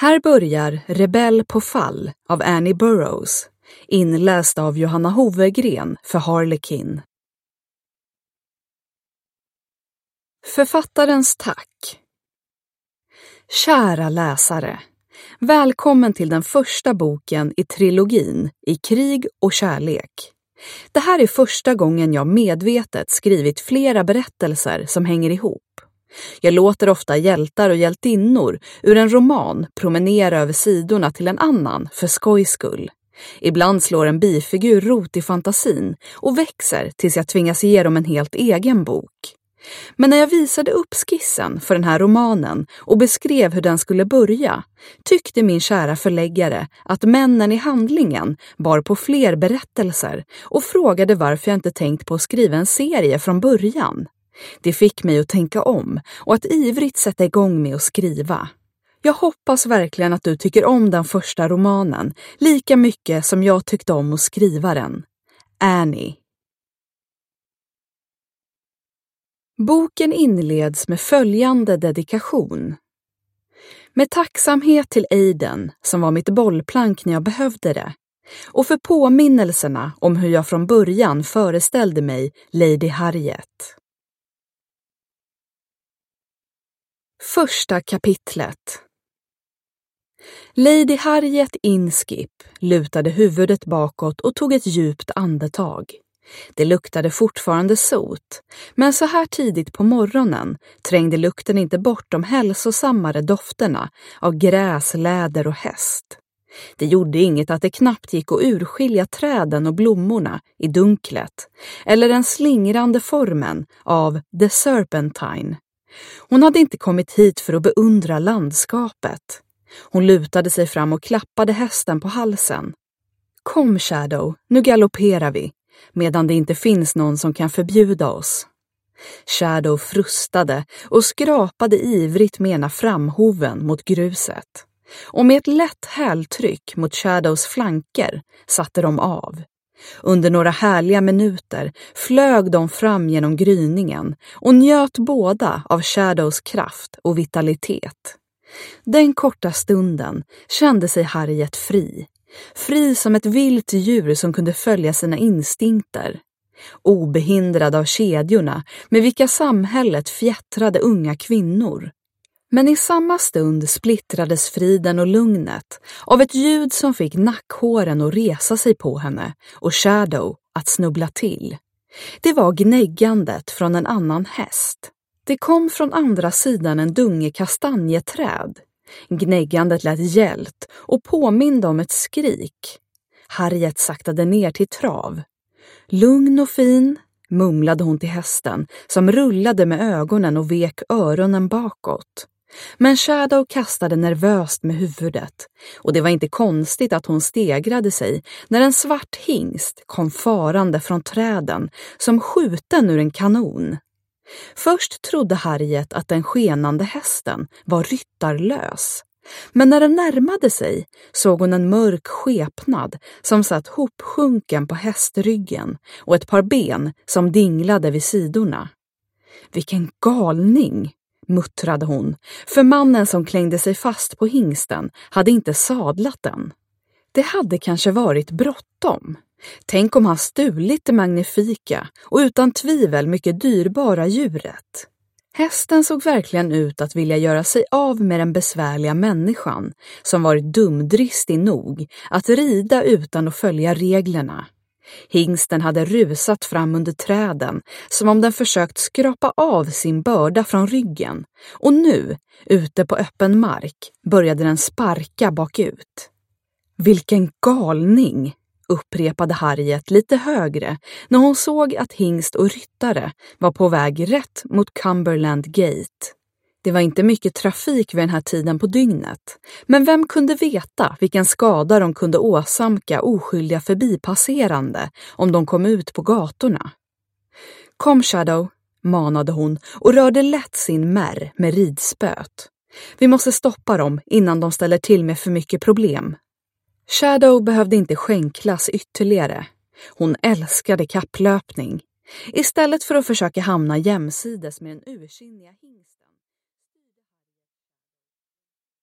Här börjar Rebell på fall av Annie Burroughs, inläst av Johanna Hovegren för Harlequin. Författarens tack. Kära läsare, välkommen till den första boken i trilogin I krig och kärlek. Det här är första gången jag medvetet skrivit flera berättelser som hänger ihop. Jag låter ofta hjältar och hjältinnor ur en roman promenera över sidorna till en annan för skojs skull. Ibland slår en bifigur rot i fantasin och växer tills jag tvingas ge dem en helt egen bok. Men när jag visade upp skissen för den här romanen och beskrev hur den skulle börja, tyckte min kära förläggare att männen i handlingen bar på fler berättelser och frågade varför jag inte tänkt på att skriva en serie från början. Det fick mig att tänka om och att ivrigt sätta igång med att skriva. Jag hoppas verkligen att du tycker om den första romanen lika mycket som jag tyckte om att skriva den. Annie. Boken inleds med följande dedikation. Med tacksamhet till Aiden som var mitt bollplank när jag behövde det och för påminnelserna om hur jag från början föreställde mig Lady Harriet. Första kapitlet. Lady Harriet Inskip lutade huvudet bakåt och tog ett djupt andetag. Det luktade fortfarande sot, men så här tidigt på morgonen trängde lukten inte bort de hälsosammare dofterna av gräs, läder och häst. Det gjorde inget att det knappt gick att urskilja träden och blommorna i dunklet, eller den slingrande formen av The Serpentine. Hon hade inte kommit hit för att beundra landskapet. Hon lutade sig fram och klappade hästen på halsen. Kom Shadow, nu galopperar vi, medan det inte finns någon som kan förbjuda oss. Shadow frustade och skrapade ivrigt med ena framhoven mot gruset. Och med ett lätt hältryck mot Shadows flanker satte de av. Under några härliga minuter flög de fram genom gryningen och njöt båda av Shadows kraft och vitalitet. Den korta stunden kände sig Harriet fri. Fri som ett vilt djur som kunde följa sina instinkter. Obehindrad av kedjorna med vilka samhället fjättrade unga kvinnor. Men i samma stund splittrades friden och lugnet av ett ljud som fick nackhåren att resa sig på henne och Shadow att snubbla till. Det var gnäggandet från en annan häst. Det kom från andra sidan en dunge kastanjeträd. Gnäggandet lät gällt och påminde om ett skrik. Harriet saktade ner till trav. Lugn och fin, mumlade hon till hästen som rullade med ögonen och vek öronen bakåt. Men Shadow kastade nervöst med huvudet och det var inte konstigt att hon stegrade sig när en svart hingst kom farande från träden som skjuten ur en kanon. Först trodde Harriet att den skenande hästen var ryttarlös. Men när den närmade sig såg hon en mörk skepnad som satt hopsjunken på hästryggen och ett par ben som dinglade vid sidorna. Vilken galning, muttrade hon, för mannen som klängde sig fast på hingsten hade inte sadlat den. Det hade kanske varit bråttom. Tänk om han stulit det magnifika och utan tvivel mycket dyrbara djuret. Hästen såg verkligen ut att vilja göra sig av med den besvärliga människan som varit dumdristig nog att rida utan att följa reglerna. Hingsten hade rusat fram under träden som om den försökt skrapa av sin börda från ryggen och nu, ute på öppen mark, började den sparka bakut. Vilken galning, upprepade Harriet lite högre när hon såg att hingst och ryttare var på väg rätt mot Cumberland Gate. Det var inte mycket trafik vid den här tiden på dygnet, men vem kunde veta vilken skada de kunde åsamka oskyldiga förbipasserande om de kom ut på gatorna. Kom Shadow, manade hon och rörde lätt sin märr med ridspöt. Vi måste stoppa dem innan de ställer till med för mycket problem. Shadow behövde inte skänklas ytterligare. Hon älskade kapplöpning. Istället för att försöka hamna jämsides med den ursinniga hingsten.